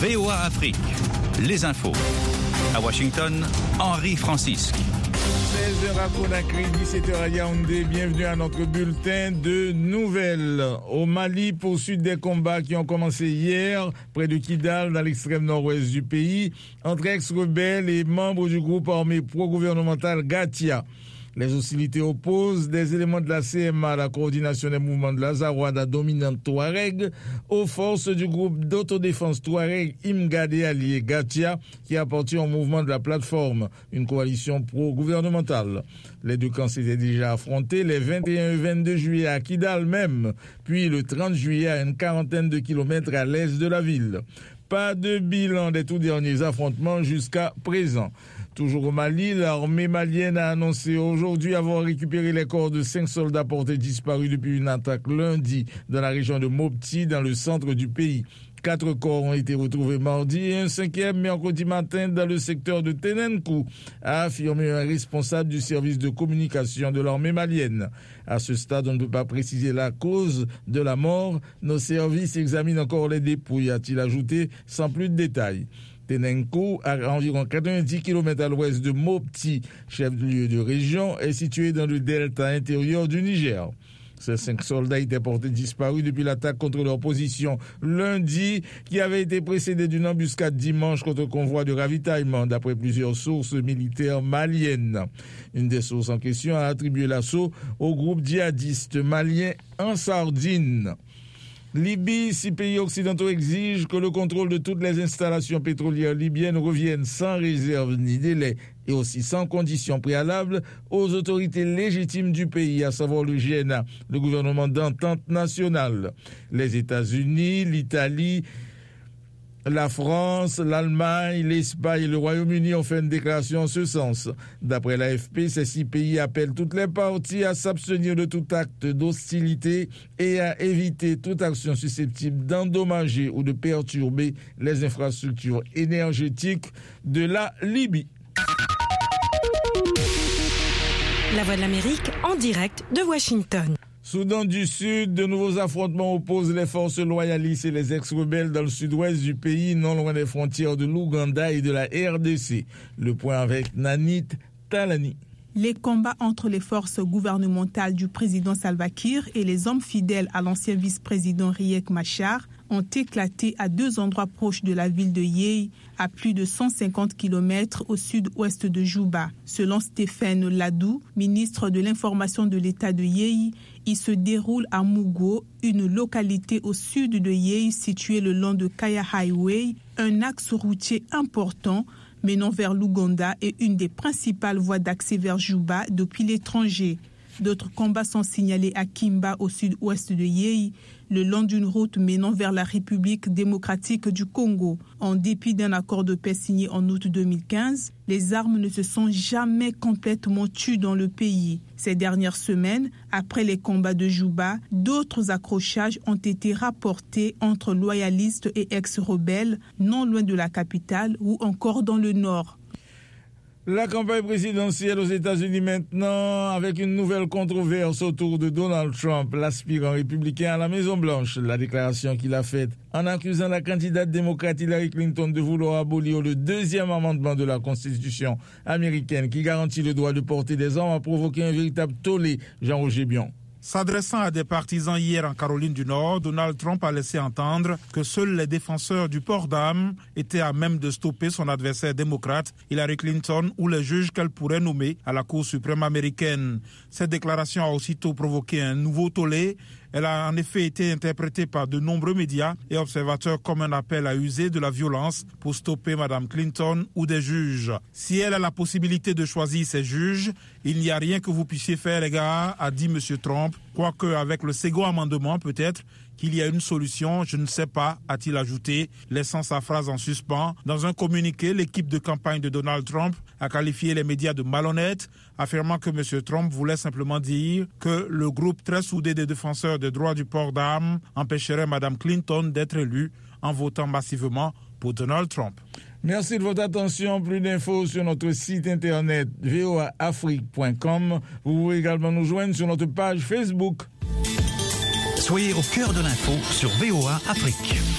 VOA Afrique, les infos. À Washington, Henri Francisque. 16h à Conakry, 17h à Yaoundé. Bienvenue à notre bulletin de nouvelles. Au Mali, poursuite des combats qui ont commencé hier près de Kidal, dans l'extrême nord-ouest du pays, entre ex-rebelles et membres du groupe armé pro-gouvernemental Gatia. Les hostilités opposent des éléments de la CMA, la coordination des mouvements de la Zawada dominante Touareg, aux forces du groupe d'autodéfense Touareg Imgade allié Gatia, qui appartient au mouvement de la plateforme, une coalition pro-gouvernementale. Les deux camps s'étaient déjà affrontés les 21 et 22 juillet à Kidal même, puis le 30 juillet à une quarantaine de kilomètres à l'est de la ville. Pas de bilan des tout derniers affrontements jusqu'à présent. Toujours au Mali, l'armée malienne a annoncé aujourd'hui avoir récupéré les corps de 5 soldats portés disparus depuis une attaque lundi dans la région de Mopti, dans le centre du pays. 4 corps ont été retrouvés mardi et un 5e mercredi matin dans le secteur de Tenenkou, a affirmé un responsable du service de communication de l'armée malienne. À ce stade, on ne peut pas préciser la cause de la mort. Nos services examinent encore les dépouilles, a-t-il ajouté, sans plus de détails. Tenenkou, à environ 90 km à l'ouest de Mopti, chef-lieu de région, est situé dans le delta intérieur du Niger. Ces 5 soldats étaient portés disparus depuis l'attaque contre leur position lundi, qui avait été précédée d'une embuscade dimanche contre convoi de ravitaillement, d'après plusieurs sources militaires maliennes. Une des sources en question a attribué l'assaut au groupe djihadiste malien Ansardine. Libye, 6 pays occidentaux exigent que le contrôle de toutes les installations pétrolières libyennes revienne sans réserve ni délai et aussi sans conditions préalables aux autorités légitimes du pays, à savoir le GNA, le gouvernement d'entente nationale. Les États-Unis, l'Italie, la France, l'Allemagne, l'Espagne et le Royaume-Uni ont fait une déclaration en ce sens. D'après l'AFP, ces 6 pays appellent toutes les parties à s'abstenir de tout acte d'hostilité et à éviter toute action susceptible d'endommager ou de perturber les infrastructures énergétiques de la Libye. La Voix de l'Amérique en direct de Washington. Soudan du Sud, de nouveaux affrontements opposent les forces loyalistes et les ex-rebelles dans le sud-ouest du pays, non loin des frontières de l'Ouganda et de la RDC. Le point avec Nanit Talani. Les combats entre les forces gouvernementales du président Salva Kiir et les hommes fidèles à l'ancien vice-président Riek Machar ont éclaté à 2 endroits proches de la ville de Yei, à plus de 150 km au sud-ouest de Juba. Selon Stéphane Ladou, ministre de l'Information de l'État de Yei, il se déroule à Mugo, une localité au sud de Yei située le long de Kaya Highway, un axe routier important menant vers l'Ouganda et une des principales voies d'accès vers Juba depuis l'étranger. D'autres combats sont signalés à Kimba, au sud-ouest de Yei, le long d'une route menant vers la République démocratique du Congo. En dépit d'un accord de paix signé en août 2015, les armes ne se sont jamais complètement tues dans le pays. Ces dernières semaines, après les combats de Juba, d'autres accrochages ont été rapportés entre loyalistes et ex-rebelles, non loin de la capitale ou encore dans le nord. La campagne présidentielle aux États-Unis maintenant, avec une nouvelle controverse autour de Donald Trump, l'aspirant républicain à la Maison-Blanche. La déclaration qu'il a faite en accusant la candidate démocrate Hillary Clinton de vouloir abolir le 2e amendement de la Constitution américaine qui garantit le droit de porter des armes a provoqué un véritable tollé. Jean-Roger Bion. S'adressant à des partisans hier en Caroline du Nord, Donald Trump a laissé entendre que seuls les défenseurs du port d'armes étaient à même de stopper son adversaire démocrate, Hillary Clinton, ou les juges qu'elle pourrait nommer à la Cour suprême américaine. Cette déclaration a aussitôt provoqué un nouveau tollé. Elle a en effet été interprétée par de nombreux médias et observateurs comme un appel à user de la violence pour stopper Mme Clinton ou des juges. Si elle a la possibilité de choisir ses juges, il n'y a rien que vous puissiez faire, les gars, a dit M. Trump. Quoique avec le second amendement, peut-être qu'il y a une solution, je ne sais pas, a-t-il ajouté, laissant sa phrase en suspens. Dans un communiqué, l'équipe de campagne de Donald Trump a qualifié les médias de malhonnêtes, affirmant que M. Trump voulait simplement dire que le groupe très soudé des défenseurs des droits du port d'armes empêcherait Mme Clinton d'être élue en votant massivement pour Donald Trump. Merci de votre attention. Plus d'infos sur notre site internet voaafrique.com. Vous pouvez également nous joindre sur notre page Facebook. Soyez au cœur de l'info sur VOA Afrique.